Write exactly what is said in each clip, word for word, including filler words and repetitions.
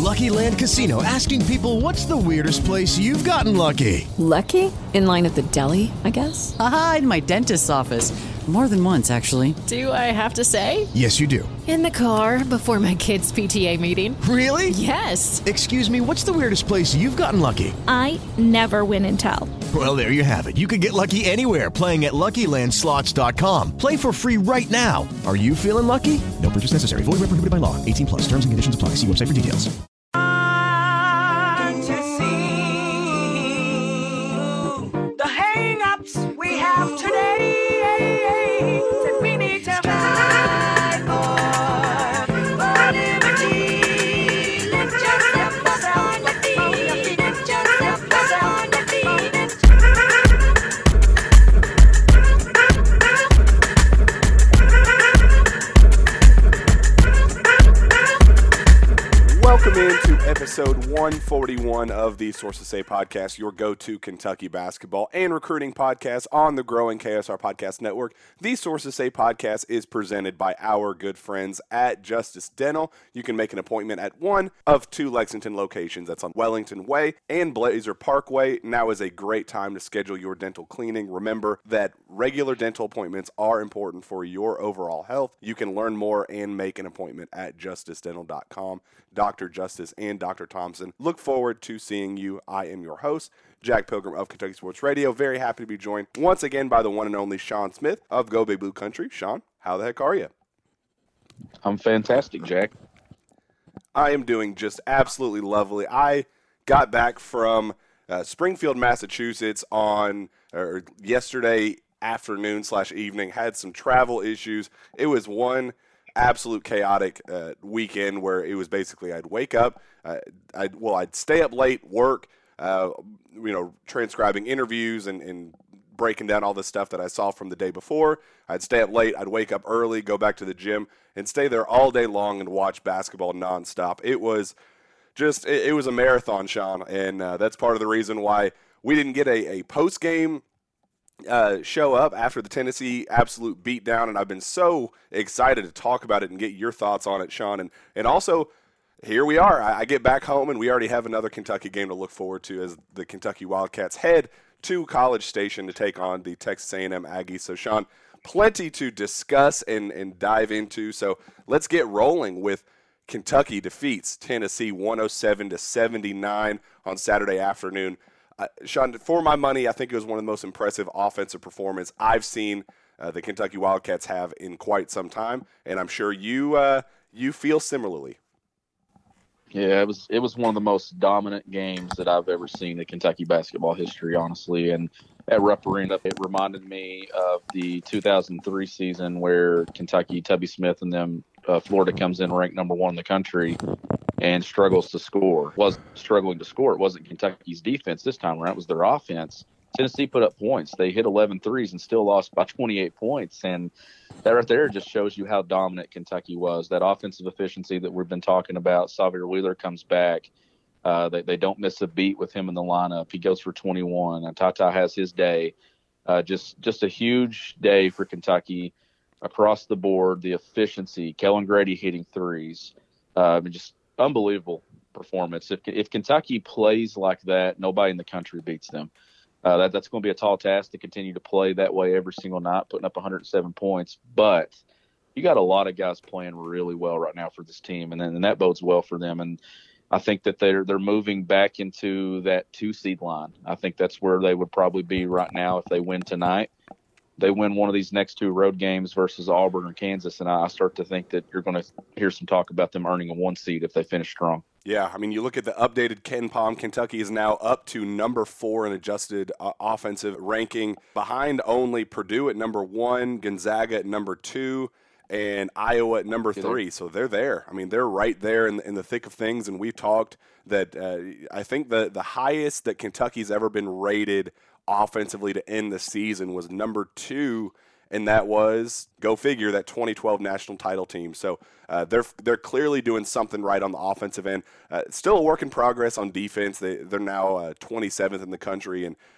Lucky Land Casino, asking people, what's the weirdest place you've gotten lucky? Lucky? In line at the deli, I guess? Aha, in my dentist's office. More than once, actually. Do I have to say? Yes, you do. In the car before my kids' P T A meeting. Really? Yes. Excuse me, what's the weirdest place you've gotten lucky? I never win and tell. Well, there you have it. You can get lucky anywhere, playing at Lucky Land Slots dot com. Play for free right now. Are you feeling lucky? No purchase necessary. Void where prohibited by law. eighteen plus. Terms and conditions apply. See website for details. The hang-ups we have today that we need to fight for, for liberty. Let's just help us out defeat. Let's just help us out defeat. Welcome into episode one forty-one of the Sources Say podcast, your go-to Kentucky basketball and recruiting podcast on the growing K S R Podcast Network. The Sources Say podcast is presented by our good friends at Justice Dental. You can make an appointment at one of two Lexington locations. That's on Wellington Way and Blazer Parkway. Now is a great time to schedule your dental cleaning. Remember that regular dental appointments are important for your overall health. You can learn more and make an appointment at justice dental dot com. Doctor Justice and Doctor Thompson, look forward to seeing you. I am your host, Jack Pilgrim of Kentucky Sports Radio. Very happy to be joined once again by the one and only Sean Smith of Go Big Blue Country. Sean, how the heck are you? I'm fantastic, Jack. I am doing just absolutely lovely. I got back from uh, Springfield, Massachusetts on or yesterday afternoon slash evening. Had some travel issues. It was one absolute chaotic uh, weekend where it was basically I'd wake up, uh, I'd well I'd stay up late, work, uh, you know, transcribing interviews and, and breaking down all the stuff that I saw from the day before. I'd stay up late, I'd wake up early, go back to the gym, and stay there all day long and watch basketball nonstop. It was just it, it was a marathon, Sean, and uh, that's part of the reason why we didn't get a, a post game Uh, show up after the Tennessee absolute beatdown, and I've been so excited to talk about it and get your thoughts on it, Sean. And, and also, here we are. I, I get back home, and we already have another Kentucky game to look forward to as the Kentucky Wildcats head to College Station to take on the Texas A and M Aggies. So, Sean, plenty to discuss and, and dive into. So let's get rolling with Kentucky defeats Tennessee one oh seven to seventy-nine on Saturday afternoon. Uh, Sean, for my money, I think it was one of the most impressive offensive performances I've seen uh, the Kentucky Wildcats have in quite some time, and I'm sure you uh, you feel similarly. Yeah, it was it was one of the most dominant games that I've ever seen in Kentucky basketball history, honestly. And at Rupp Arena, it reminded me of the two thousand three season where Kentucky, Tubby Smith, and them uh, Florida comes in ranked number one in the country and struggles to score. Was struggling to score. It wasn't Kentucky's defense this time around. It was their offense. Tennessee put up points. They hit eleven threes and still lost by twenty-eight points. And that right there just shows you how dominant Kentucky was. That offensive efficiency that we've been talking about. Xavier Wheeler comes back. Uh, they, they don't miss a beat with him in the lineup. He goes for twenty-one. And Tata has his day. Uh, just just a huge day for Kentucky across the board. The efficiency, Kellen Grady hitting threes. Uh, just unbelievable performance. If if Kentucky plays like that, nobody in the country beats them. Uh, that, that's going to be a tall task to continue to play that way every single night, putting up one hundred seven points. But you got a lot of guys playing really well right now for this team, and then and that bodes well for them. And I think that they're they're moving back into that two seed line. I think that's where they would probably be right now if they win tonight. They win one of these next two road games versus Auburn or Kansas, and I start to think that you're going to hear some talk about them earning a one seed if they finish strong. Yeah, I mean, you look at the updated Ken Palm. Kentucky is now up to number four in adjusted uh, offensive ranking, behind only Purdue at number one, Gonzaga at number two, and Iowa at number three. So they're there. I mean, they're right there in, in the thick of things, and we've talked that uh, I think the, the highest that Kentucky's ever been rated offensively to end the season was number two, and that was, go figure, that twenty twelve national title team. So uh, they're they're clearly doing something right on the offensive end. Uh, still a work in progress on defense. They, they're now uh, twenty-seventh in the country, and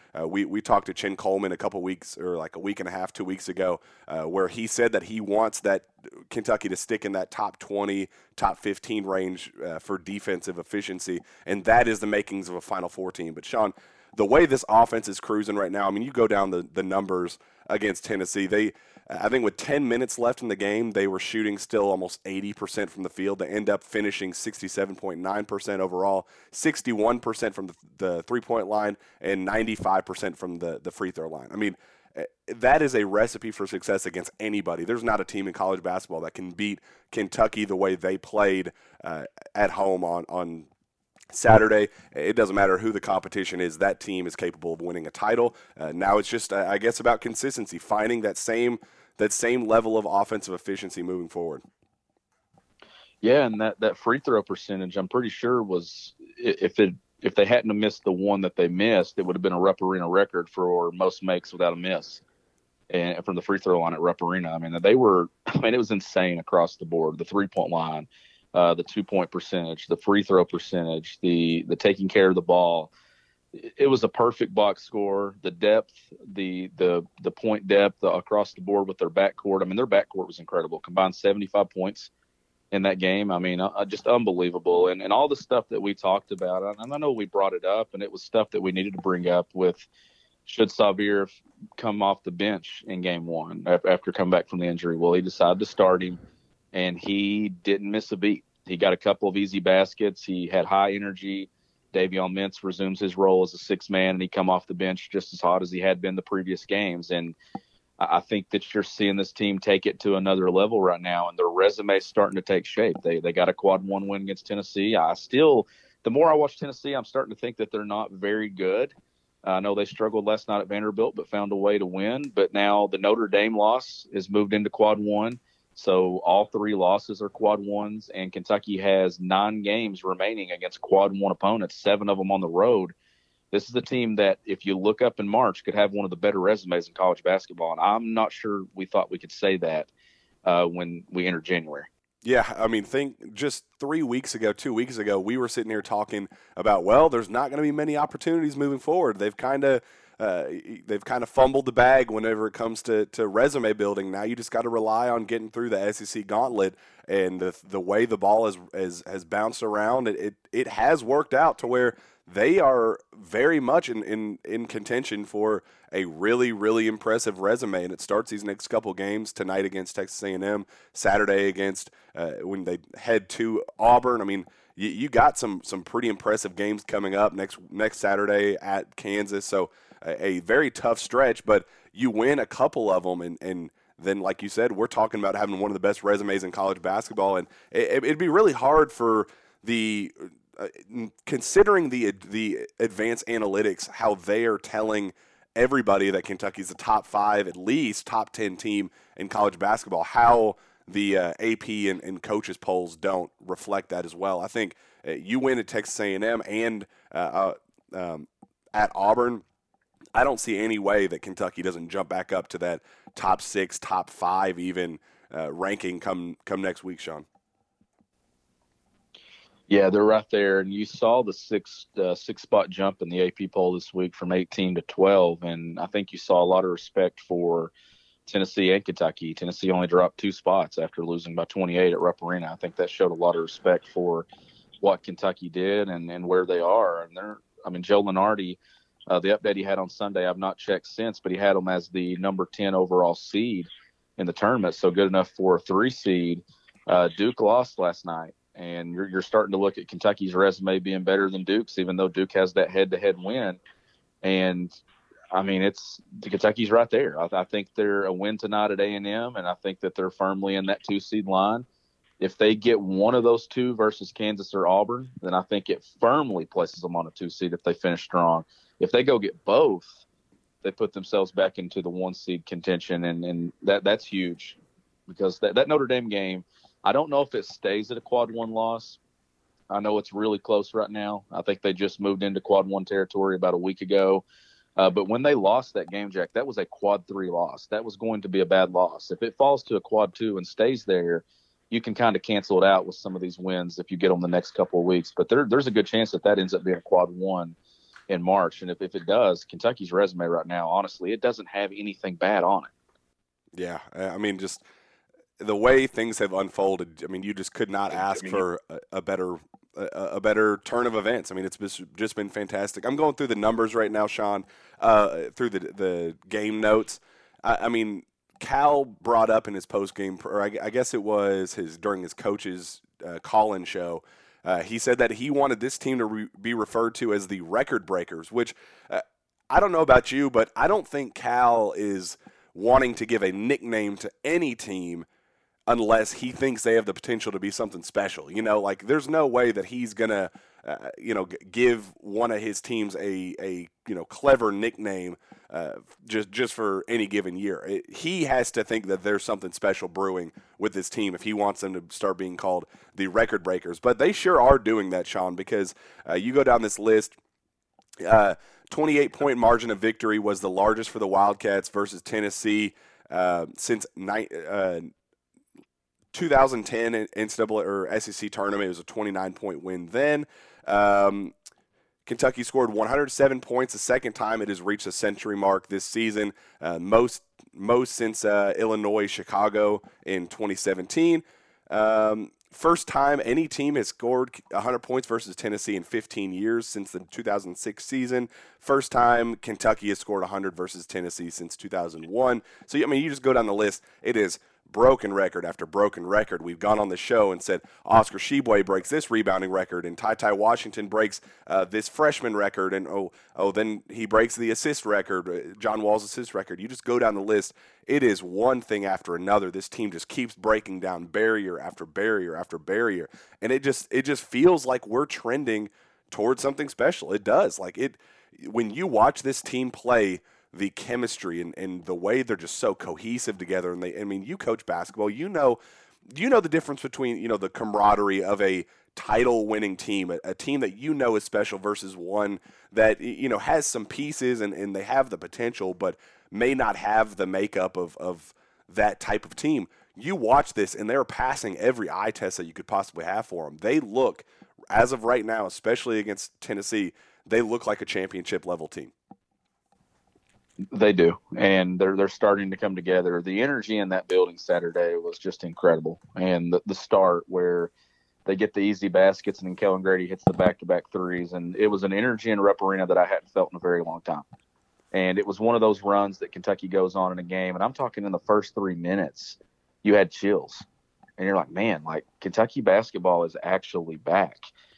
Uh, we we talked to Chin Coleman a couple weeks or like a week and a half, two weeks ago, uh, where he said that he wants that Kentucky to stick in that top twenty, top fifteen range uh, for defensive efficiency, and that is the makings of a Final Four team. But Sean, the way this offense is cruising right now, I mean, you go down the, the numbers against Tennessee. They, I think with ten minutes left in the game, they were shooting still almost eighty percent from the field. They end up finishing sixty-seven point nine percent overall, sixty-one percent from the, the three-point line, and ninety-five percent from the, the free throw line. I mean, that is a recipe for success against anybody. There's not a team in college basketball that can beat Kentucky the way they played uh, at home on, on Saturday. It doesn't matter who the competition is. That team is capable of winning a title. Uh, now it's just, uh, I guess, about consistency, finding that same that same level of offensive efficiency moving forward. Yeah, and that, that free throw percentage, I'm pretty sure was if it if they hadn't have missed the one that they missed, it would have been a Rupp Arena record for most makes without a miss, and from the free throw line at Rupp Arena. I mean, they were. I mean, it was insane across the board. The three point line, uh, the two point percentage, the free throw percentage, the the taking care of the ball. It was a perfect box score. The depth, the the the point depth across the board with their backcourt. I mean, their backcourt was incredible. Combined seventy-five points in that game. I mean, uh, just unbelievable. And and all the stuff that we talked about, and I know we brought it up, and it was stuff that we needed to bring up with should Sahvir come off the bench in game one after coming back from the injury. Well, he decided to start him, and he didn't miss a beat. He got a couple of easy baskets. He had high energy. Davion Mintz resumes his role as a sixth man, and he come off the bench just as hot as he had been the previous games. And I think that you're seeing this team take it to another level right now, and their resume is starting to take shape. They they got a quad one win against Tennessee. I still, the more I watch Tennessee, I'm starting to think that they're not very good. I know they struggled last night at Vanderbilt, but found a way to win. But now the Notre Dame loss is moved into quad one. So all three losses are quad ones, and Kentucky has nine games remaining against quad one opponents, seven of them on the road. This is a team that, if you look up in March, could have one of the better resumes in college basketball. And I'm not sure we thought we could say that uh, when we entered January. Yeah, I mean, think just three weeks ago, two weeks ago, we were sitting here talking about, well, there's not going to be many opportunities moving forward. They've kind of uh, they've kind of fumbled the bag whenever it comes to, to resume building. Now you just got to rely on getting through the S E C gauntlet, and the the way the ball has has, has bounced around, it, it it has worked out to where they are very much in, in, in contention for a really, really impressive resume, and it starts these next couple games tonight against Texas A and M, Saturday against uh, when they head to Auburn. I mean, you, you got some some pretty impressive games coming up next next Saturday at Kansas, so a, a very tough stretch, but you win a couple of them, and, and then, like you said, we're talking about having one of the best resumes in college basketball, and it, it'd be really hard for the uh, considering the the advanced analytics, how they are telling everybody that Kentucky's a top five, at least top ten team in college basketball, how the uh, A P and, and coaches polls don't reflect that as well. I think uh, you win at Texas A and M and uh, uh, um, at Auburn, I don't see any way that Kentucky doesn't jump back up to that top six, top five even uh, ranking come come next week, Sean. Yeah, they're right there, and you saw the six uh, six spot jump in the A P poll this week from eighteen to twelve, and I think you saw a lot of respect for Tennessee and Kentucky. Tennessee only dropped two spots after losing by twenty-eight at Rupp Arena. I think that showed a lot of respect for what Kentucky did and, and where they are. And they're, I mean, Joe Lunardi, uh, the update he had on Sunday, I've not checked since, but he had them as the number ten overall seed in the tournament, so good enough for a three seed. Uh, Duke lost last night. And you're, you're starting to look at Kentucky's resume being better than Duke's, even though Duke has that head-to-head win. And, I mean, it's Kentucky's right there. I, I think they're a win tonight at A and M, and I think that they're firmly in that two-seed line. If they get one of those two versus Kansas or Auburn, then I think it firmly places them on a two-seed if they finish strong. If they go get both, they put themselves back into the one-seed contention, and, and that that's huge because that, that Notre Dame game – I don't know if it stays at a quad one loss. I know it's really close right now. I think they just moved into quad one territory about a week ago. Uh, but when they lost that game, Jack, that was a quad three loss. That was going to be a bad loss. If it falls to a quad two and stays there, you can kind of cancel it out with some of these wins if you get them the next couple of weeks. But there, there's a good chance that that ends up being a quad one in March. And if, if it does, Kentucky's resume right now, honestly, it doesn't have anything bad on it. Yeah, I mean, just the way things have unfolded. I mean, you just could not ask for a, a better a, a better turn of events. I mean, it's just been fantastic. I'm going through the numbers right now, Sean, uh, through the the game notes. I, I mean, Cal brought up in his post game, or I, I guess it was his during his coach's uh, call-in show. Uh, he said that he wanted this team to re- be referred to as the record breakers, which uh, I don't know about you, but I don't think Cal is wanting to give a nickname to any team unless he thinks they have the potential to be something special. You know, like there's no way that he's going to, uh, you know, g- give one of his teams a, a you know, clever nickname uh, just just for any given year. It, he has to think that there's something special brewing with this team if he wants them to start being called the record breakers. But they sure are doing that, Sean, because uh, you go down this list, uh, twenty-eight point margin of victory was the largest for the Wildcats versus Tennessee uh, since ni- uh, two thousand ten N C double A or S E C tournament. It was a twenty-nine point win then. Um, Kentucky scored one hundred seven points the second time it has reached a century mark this season, uh, most most since uh, Illinois Chicago in twenty seventeen. Um, first time any team has scored one hundred points versus Tennessee in fifteen years since the two thousand six season. First time Kentucky has scored one hundred versus Tennessee since two thousand one. So, I mean, you just go down the list. It is broken record after broken record. We've gone on the show and said Oscar Tshiebwe breaks this rebounding record, and Ty Ty Washington breaks uh, this freshman record, and oh, oh, then he breaks the assist record, uh, John Wall's assist record. You just go down the list. It is one thing after another. This team just keeps breaking down barrier after barrier after barrier, and it just it just feels like we're trending towards something special. It does. Like it when you watch this team play, the chemistry and, and the way they're just so cohesive together. And they, I mean, you coach basketball, you know, you know the difference between, you know, the camaraderie of a title winning team, a, a team that you know is special versus one that, you know, has some pieces and, and they have the potential, but may not have the makeup of, of that type of team. You watch this and they're passing every eye test that you could possibly have for them. They look, as of right now, especially against Tennessee, they look like a championship level team. They do, and they're they're starting to come together. The energy in that building Saturday was just incredible, and the, the start where they get the easy baskets and then Kellen Grady hits the back-to-back threes, and it was an energy in Rupp Arena that I hadn't felt in a very long time. And it was one of those runs that Kentucky goes on in a game, and I'm talking in the first three minutes, you had chills, and you're like, man, like Kentucky basketball is actually back,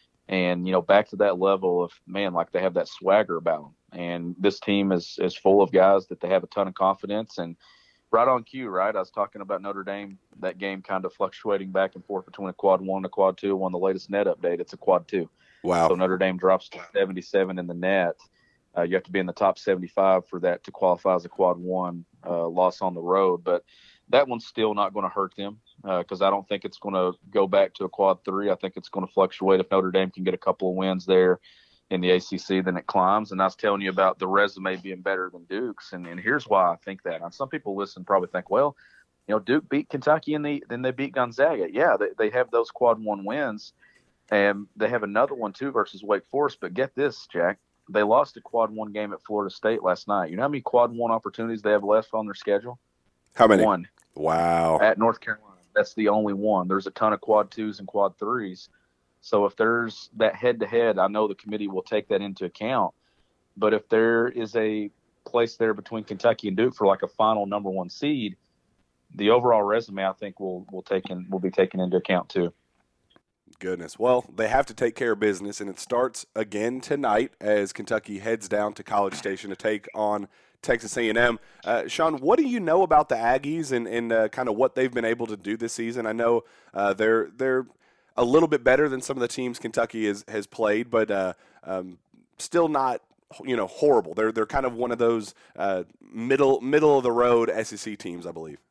and you know, back to that level of man, like they have that swagger about them. And this team is, is full of guys that they have a ton of confidence and right on cue, right? I was talking about Notre Dame, that game kind of fluctuating back and forth between a quad one and a quad two. On the latest net update, it's a quad two. Wow. So Notre Dame drops to seventy-seven in the net. Uh, you have to be in the top seventy-five for that to qualify as a quad one uh, loss on the road. But that one's still not going to hurt them because uh, I don't think it's going to go back to a quad three. I think it's going to fluctuate. If Notre Dame can get a couple of wins there in the A C C, then it climbs. And I was telling you about the resume being better than Duke's, and, and here's why I think that. Now, some people listen probably think, well, you know, Duke beat Kentucky and the, then they beat Gonzaga. Yeah, they, they have those quad one wins, and they have another one too versus Wake Forest. But get this, Jack, they lost a quad one game at Florida State last night. You know how many quad one opportunities they have left on their schedule? How many? One. Wow. At North Carolina. That's the only one. There's a ton of quad twos and quad threes. So if there's that head-to-head, I know the committee will take that into account. But if there is a place there between Kentucky and Duke for like a final number one seed, the overall resume I think will will taken will be taken into account too. Goodness. Well, they have to take care of business, and it starts again tonight as Kentucky heads down to College Station to take on Texas A and M. Uh, Sean, what do you know about the Aggies and, and uh, kind of what they've been able to do this season? I know uh, they're they're – a little bit better than some of the teams Kentucky has, has played, but uh, um, still not, you know, horrible. They're they're kind of one of those uh, middle middle of the road S E C teams, I believe.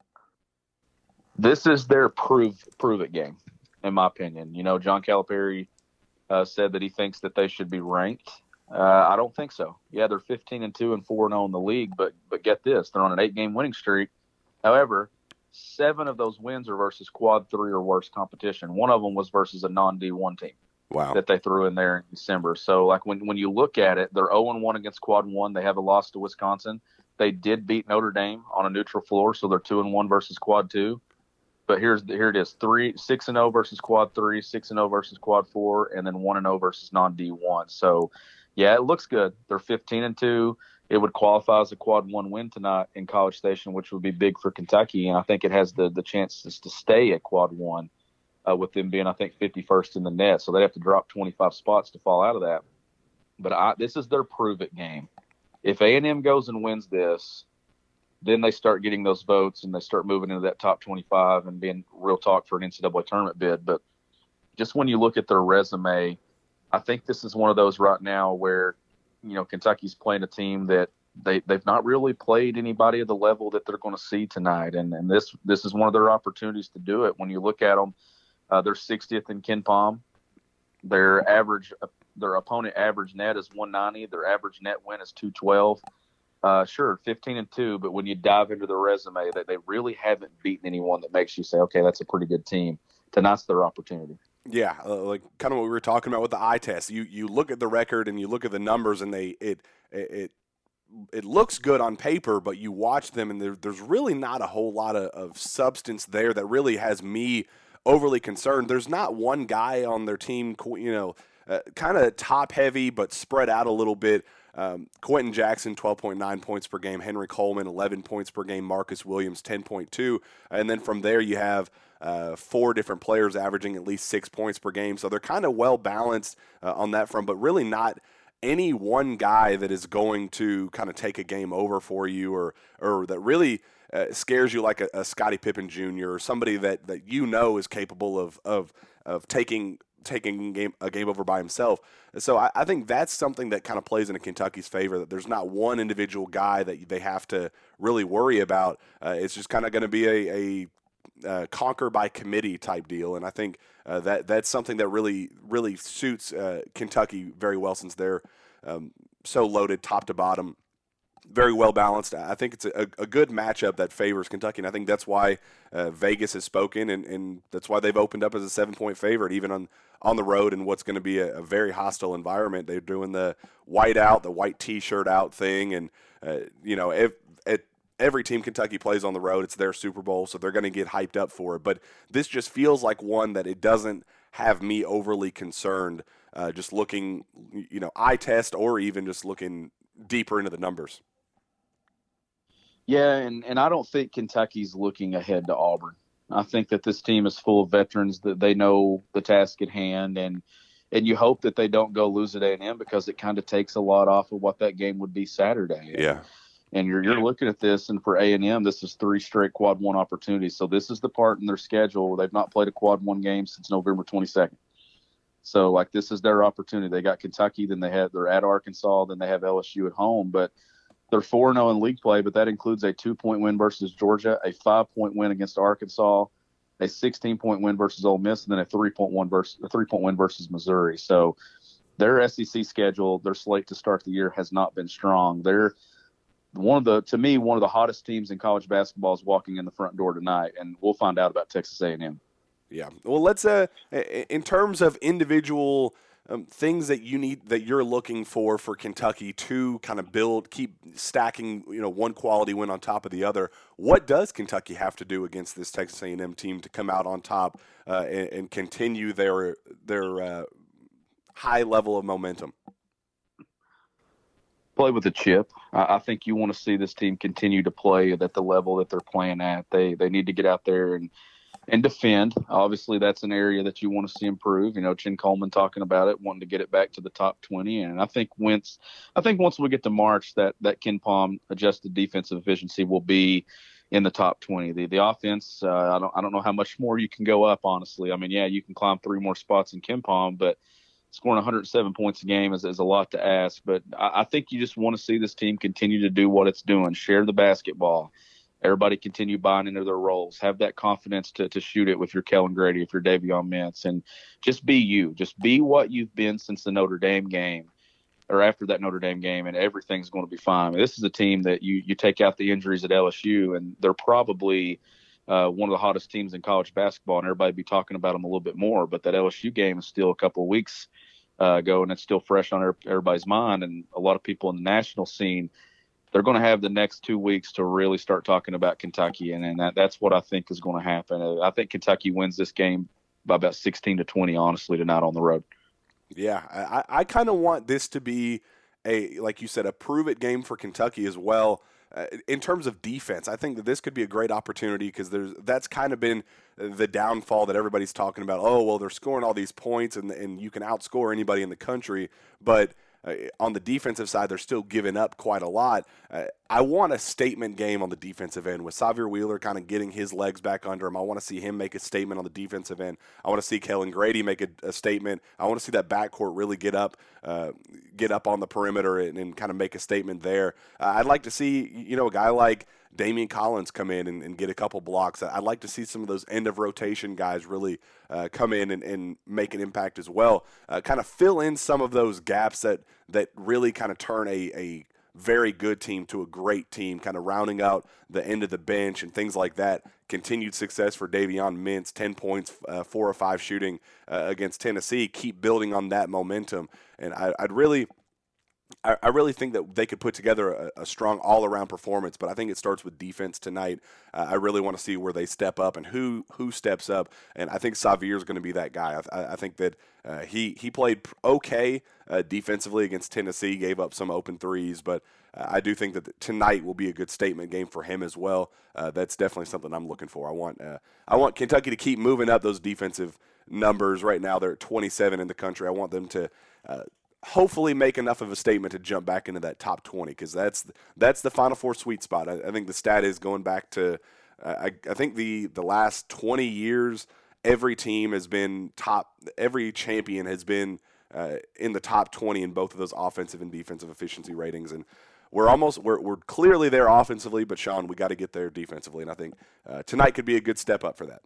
This is their prove prove it game, in my opinion. You know, John Calipari uh, said that he thinks that they should be ranked. Uh, I don't think so. Yeah, they're fifteen and two and four and zero in the league, but but get this, they're on an eight game winning streak. However, seven of those wins are versus quad three or worse competition. One of them was versus a non D one team. Wow. that they threw in there in December. So, like, when, when you look at it, they're oh and one against quad one. They have a loss to Wisconsin. They did beat Notre Dame on a neutral floor, so they're two and one versus quad two. But here's here it is: three six and zero versus quad three, six and zero versus quad four, and then one and zero versus non D one. So, yeah, it looks good. They're fifteen and two. It would qualify as a quad one win tonight in College Station, which would be big for Kentucky, and I think it has the the chances to stay at quad one, uh, with them being, I think, fifty-first in the net. So they have to drop twenty-five spots to fall out of that. But I, this is their prove it game. If A and M goes and wins this, then they start getting those votes and they start moving into that top twenty-five and being real talk for an N C double A tournament bid. But just when you look at their resume, I think this is one of those right now where, you know, Kentucky's playing a team that they, they've not really played anybody at the level that they're going to see tonight. And, and this this is one of their opportunities to do it. When you look at them, uh, they're sixtieth in KenPom. Their average – Their opponent average net is one ninety. Their average net win is two twelve. Uh, sure, fifteen and two, but when you dive into their resume, that they really haven't beaten anyone that makes you say, okay, that's a pretty good team. Tonight's their opportunity. Yeah, uh, like kind of what we were talking about with the eye test. You you look at the record and you look at the numbers, and they it it it looks good on paper, but you watch them, and there, there's really not a whole lot of, of substance there that really has me overly concerned. There's not one guy on their team, you know. Uh, kind of top heavy, but spread out a little bit. Um, Quentin Jackson, twelve point nine points per game. Henry Coleman, eleven points per game. Marcus Williams, ten point two. And then from there, you have uh, four different players averaging at least six points per game. So they're kind of well balanced uh, on that front, but really not any one guy that is going to kind of take a game over for you, or or that really uh, scares you like a, a Scottie Pippen Junior or somebody that, that you know is capable of of of taking taking game, a game over by himself. So I, I think that's something that kind of plays into Kentucky's favor, that there's not one individual guy that they have to really worry about. Uh, it's just kind of going to be a, a uh, conquer by committee type deal. And I think uh, that that's something that really, really suits uh, Kentucky very well, since they're um, so loaded top to bottom, very well balanced. I think it's a, a good matchup that favors Kentucky, and I think that's why uh, Vegas has spoken, and, and that's why they've opened up as a seven-point favorite, even on, on the road in what's going to be a, a very hostile environment. They're doing the white out, the white T-shirt out thing, and uh, you know, if, at every team Kentucky plays on the road, it's their Super Bowl, so they're going to get hyped up for it. But this just feels like one that it doesn't have me overly concerned, uh, just looking, you know, eye test, or even just looking deeper into the numbers. Yeah, and, and I don't think Kentucky's looking ahead to Auburn. I think that this team is full of veterans that they know the task at hand, and and you hope that they don't go lose at A and M, because it kind of takes a lot off of what that game would be Saturday. Yeah. And you're you're looking at this, and for A and M, this is three straight quad one opportunities. So this is the part in their schedule where they've not played a quad one game since November twenty-second. So, like, this is their opportunity. They got Kentucky, then they have they're at Arkansas, then they have L S U at home, but they're four and oh in league play, but that includes a two-point win versus Georgia, a five-point win against Arkansas, a sixteen-point win versus Ole Miss, and then a three-point one versus a three-point win versus Missouri. So their S E C schedule, their slate to start the year, has not been strong. They're one of the, to me, one of the hottest teams in college basketball is walking in the front door tonight, and we'll find out about Texas A and M. Yeah. Well, let's uh, in terms of individual Um, things that you need, that you're looking for for Kentucky to kind of build, keep stacking, you know, one quality win on top of the other. What does Kentucky have to do against this Texas A and M team to come out on top uh, and, and continue their their uh, high level of momentum? Play with a chip. I, I think you want to see this team continue to play at the level that they're playing at. They they need to get out there and and defend. Obviously, that's an area that you want to see improve. You know, Chin Coleman talking about it, wanting to get it back to the top twenty. And I think once, I think once we get to March, that that KenPom adjusted defensive efficiency will be in the top twenty. The the offense, uh, I don't I don't know how much more you can go up. Honestly, I mean, yeah, you can climb three more spots in KenPom, but scoring one hundred seven points a game is, is a lot to ask. But I, I think you just want to see this team continue to do what it's doing, share the basketball. Everybody continue buying into their roles. Have that confidence to to shoot it with your Kellen Grady, if you're Davion Mintz, and just be you. Just be what you've been since the Notre Dame game, or after that Notre Dame game, and everything's going to be fine. I mean, this is a team that you you take out the injuries at L S U, and they're probably uh, one of the hottest teams in college basketball, and everybody be talking about them a little bit more. But that L S U game is still a couple of weeks uh, ago, and it's still fresh on everybody's mind. And a lot of people in the national scene, they're going to have the next two weeks to really start talking about Kentucky, and, and that, that's what I think is going to happen. I think Kentucky wins this game by about sixteen to twenty, honestly, tonight on the road. Yeah, I, I kind of want this to be a, like you said, a prove-it game for Kentucky as well. Uh, in terms of defense, I think that this could be a great opportunity because there's that's kind of been the downfall that everybody's talking about. Oh, well, they're scoring all these points and and you can outscore anybody in the country, but uh, on the defensive side, they're still giving up quite a lot. Uh, I want a statement game on the defensive end with Xavier Wheeler kind of getting his legs back under him. I want to see him make a statement on the defensive end. I want to see Kellen Grady make a, a statement. I want to see that backcourt really get up, uh, get up on the perimeter and, and kind of make a statement there. Uh, I'd like to see, you know, a guy like Damian Collins come in and, and get a couple blocks. I'd like to see some of those end of rotation guys really uh, come in and, and make an impact as well. Uh, kind of fill in some of those gaps that that really kind of turn a, a very good team to a great team, kind of rounding out the end of the bench and things like that. Continued success for Davion Mintz, ten points, uh, four or five shooting uh, against Tennessee. Keep building on that momentum. And I, I'd really – I, I really think that they could put together a, a strong all-around performance, but I think it starts with defense tonight. Uh, I really want to see where they step up and who who steps up, and I think Xavier is going to be that guy. I, I think that uh, he he played okay uh, defensively against Tennessee, gave up some open threes, but uh, I do think that tonight will be a good statement game for him as well. Uh, that's definitely something I'm looking for. I want uh, I want Kentucky to keep moving up those defensive numbers. Right now they're at twenty-seven in the country. I want them to uh, hopefully make enough of a statement to jump back into that top twenty, because that's that's the Final Four sweet spot. I, I think the stat is going back to uh, I, I think the the last twenty years, every team has been top, every champion has been uh, in the top twenty in both of those offensive and defensive efficiency ratings, and we're almost we're we're clearly there offensively, but Sean, we got to get there defensively, and I think uh, tonight could be a good step up for that.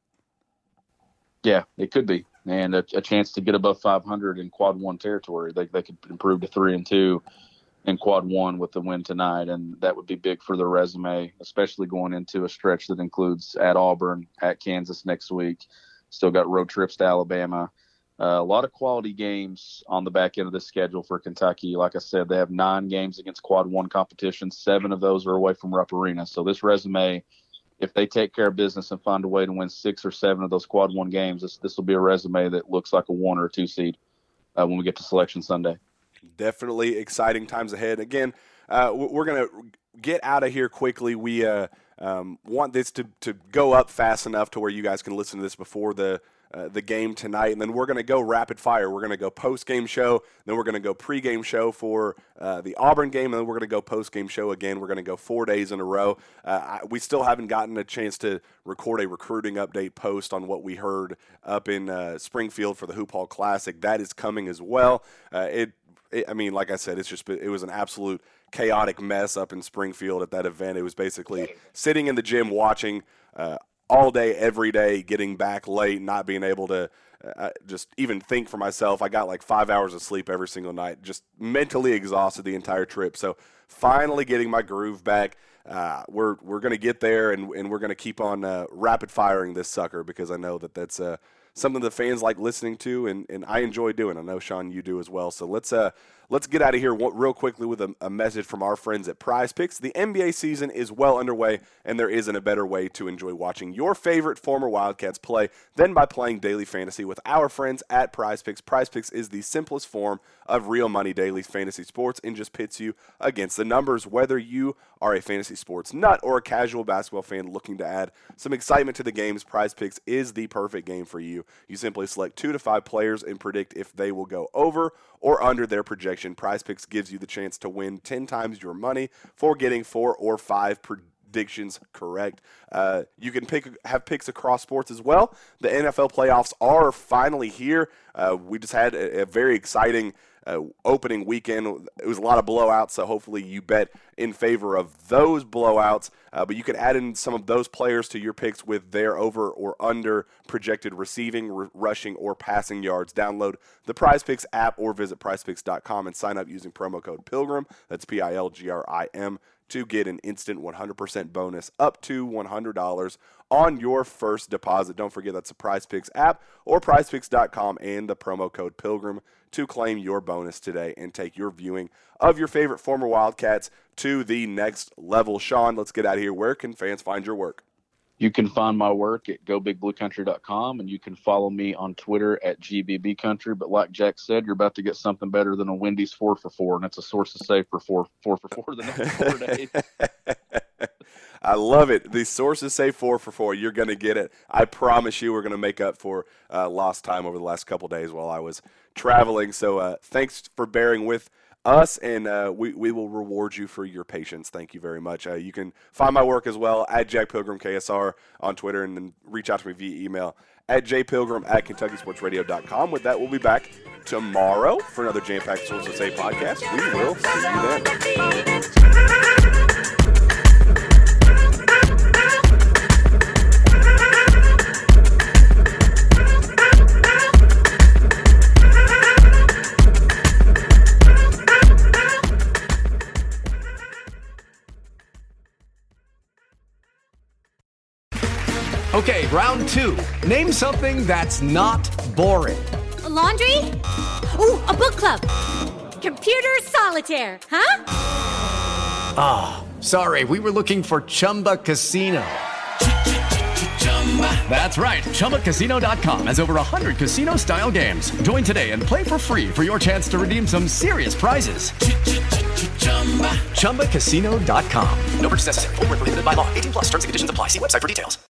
Yeah, it could be, and a, a chance to get above five hundred in quad one territory. They they could improve to three and two in quad one with the win tonight, and that would be big for their resume, especially going into a stretch that includes at Auburn, at Kansas next week. Still got road trips to Alabama. Uh, a lot of quality games on the back end of the schedule for Kentucky. Like I said, they have nine games against quad one competition. Seven of those are away from Rupp Arena. So this resume, if they take care of business and find a way to win six or seven of those quad one games, this this will be a resume that looks like a one or a two seed uh, when we get to Selection Sunday. Definitely exciting times ahead. Again, uh, we're going to get out of here quickly. We uh, um, want this to, to go up fast enough to where you guys can listen to this before the Uh, the game tonight, and then we're going to go rapid fire. We're going to go post-game show, then we're going to go pre-game show for uh, the Auburn game, and then we're going to go post-game show again. We're going to go four days in a row. Uh, I, we still haven't gotten a chance to record a recruiting update post on what we heard up in uh, Springfield for the Hoop Hall Classic. That is coming as well. Uh, it, it, I mean, like I said, it's just it was an absolute chaotic mess up in Springfield at that event. It was basically sitting in the gym watching uh, all day, every day, getting back late, not being able to uh, just even think for myself. I got like five hours of sleep every single night, just mentally exhausted the entire trip. So finally getting my groove back. Uh, we're we're going to get there, and, and we're going to keep on uh, rapid firing this sucker, because I know that that's uh, something the fans like listening to, and, and I enjoy doing. I know, Sean, you do as well. So let's uh let's get out of here real quickly with a, a message from our friends at Prize Picks. The N B A season is well underway, and there isn't a better way to enjoy watching your favorite former Wildcats play than by playing daily fantasy with our friends at Prize Picks. Prize Picks is the simplest form of real money daily fantasy sports and just pits you against the numbers. Whether you are a fantasy sports nut or a casual basketball fan looking to add some excitement to the games, Prize Picks is the perfect game for you. You simply select two to five players and predict if they will go over or under their projection. Prize Picks gives you the chance to win ten times your money for getting four or five predictions correct. Uh, you can pick have picks across sports as well. The N F L playoffs are finally here. Uh, we just had a, a very exciting uh, opening weekend. It was a lot of blowouts, so hopefully you bet in favor of those blowouts. Uh, but you can add in some of those players to your picks with their over or under projected receiving, r- rushing, or passing yards. Download the PrizePicks app or visit prize picks dot com and sign up using promo code PILGRIM. That's P I L G R I M to get an instant one hundred percent bonus up to one hundred dollars on your first deposit. Don't forget that's the PrizePicks app or prize picks dot com and the promo code PILGRIM to claim your bonus today and take your viewing of your favorite former Wildcats to the next level. Sean, let's get out of here. Where can fans find your work? You can find my work at go big blue country dot com, and you can follow me on Twitter at G B B Country. But like Jack said, you're about to get something better than a Wendy's four for four, and it's a source to save for four, four for four the next four days. I love it. The sources say four for four. You're going to get it. I promise you we're going to make up for uh, lost time over the last couple days while I was traveling. So uh, thanks for bearing with us, and uh, we, we will reward you for your patience. Thank you very much. Uh, you can find my work as well at Jack Pilgrim K S R on Twitter, and then reach out to me via email at jpilgrim at kentucky sports radio dot com. With that, we'll be back tomorrow for another jam-packed Sources Say podcast. We will see you then. Okay, round two. Name something that's not boring. A laundry? Ooh, a book club. Computer solitaire, huh? Ah, oh, sorry, we were looking for Chumba Casino. That's right, Chumba Casino dot com has over one hundred casino-style games. Join today and play for free for your chance to redeem some serious prizes. Chumba Casino dot com. No purchase necessary. Void where prohibited by law. eighteen plus terms and conditions apply. See website for details.